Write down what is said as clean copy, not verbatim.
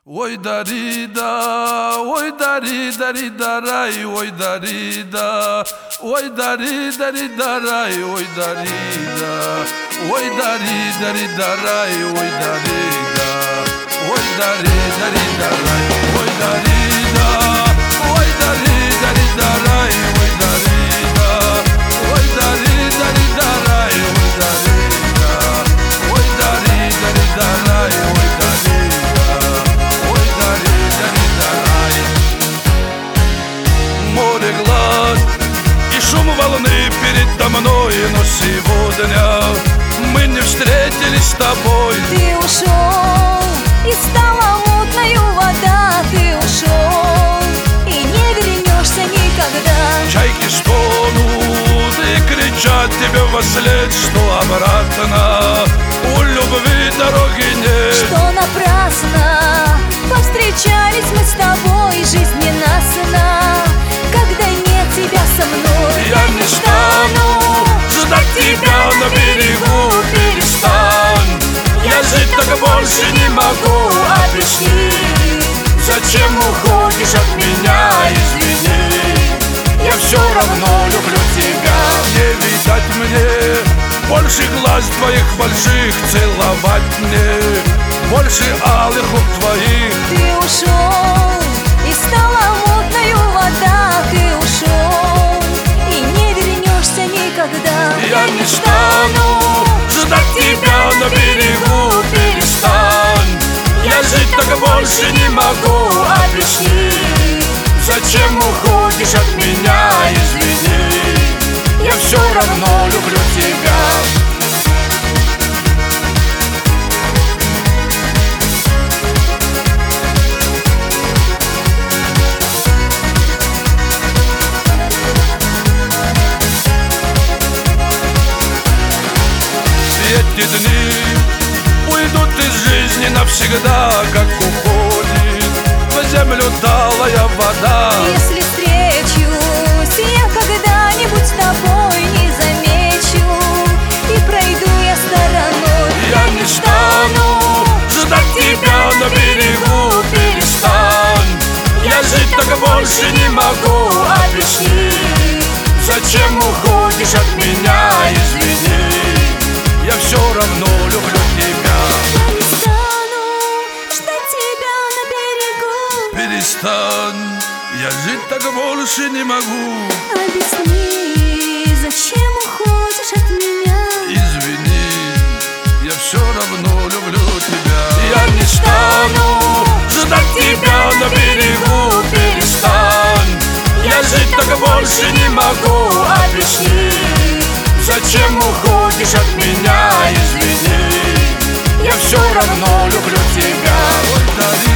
Ой, дарида, ой, дарида, рай, ой, дарида, ой, дарида, рай, ой, дарида, ой, дарида, рай, ой, дарида, ой, дарида, рай, ой, дарида, ой, дарида, рай, ой, дарида, ой, дарида, рай, ой, дарида, ой, дарида, рай, ой, дарида. Море глаз и шум волны передо мной, но сегодня мы не встретились с тобой. Ты ушел, и стала мутною вода. Ты ушел, и не вернешься никогда. Чайки стонут и кричат тебе вослед, что обратно у любви дороги нет. Что напрасно повстречались мы с тобой, жизнь ненастна, когда нет тебя со мной. Я не стану ждать тебя на берегу, перестань. Я жить так больше не могу, объясни, зачем уходишь от меня, извини. Я все равно люблю тебя. Не видать мне больше глаз твоих больших, целовать мне больше алых рук твоих. Ты ушел, и стала мутною вода. Ты ушел, и не вернешься никогда. Я не стану ждать тебя на берегу, перестань. Я жить так больше не могу, объясни, зачем уходишь от меня, извини. Я все равно люблю тебя. Эти дни уйдут из жизни навсегда, как уходит в землю талая вода. Если встречусь я когда-нибудь с тобой, не замечу, и пройду я стороной. Я не стану ждать тебя на берегу, перестань. Я жить так больше не могу, объясни, зачем уходишь от меня, извини. Я все равно люблю тебя. Я не стану ждать тебя на берегу. Перестань, я жить так больше не могу. Объясни, зачем уходишь от меня. Извини, я все равно люблю тебя. Я не стану ждать тебя на берегу, перестань. Я жить так больше не могу, объясни, зачем уходишь от меня, извини. Я все равно люблю тебя.